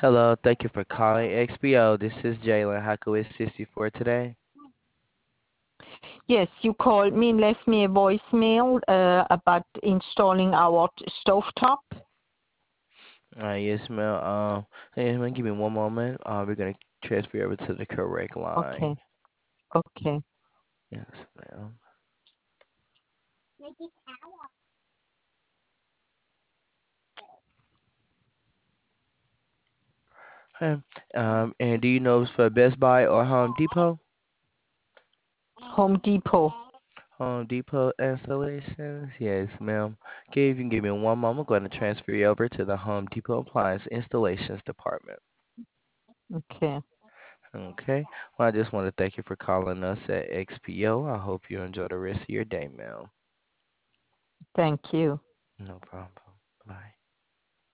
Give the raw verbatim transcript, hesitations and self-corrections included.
Hello, thank you for calling X P O. This is Jalen. How can we assist you for today? Yes, you called me and left me a voicemail uh, about installing our t- stovetop. Uh, yes, ma'am. Um, hey, ma'am, give me one moment. Uh, we're gonna transfer you over to the correct line. Okay, okay. Yes, ma'am. Um, um, and do you know if it's for Best Buy or Home Depot? Home Depot. Home Depot installations? Yes, ma'am. Okay, if you can give me one moment, I'm going to transfer you over to the Home Depot Appliance Installations Department. Okay, Okay. Well, I just want to thank you for calling us at X P O. I hope you enjoy the rest of your day, ma'am. thank you. No problem. Bye.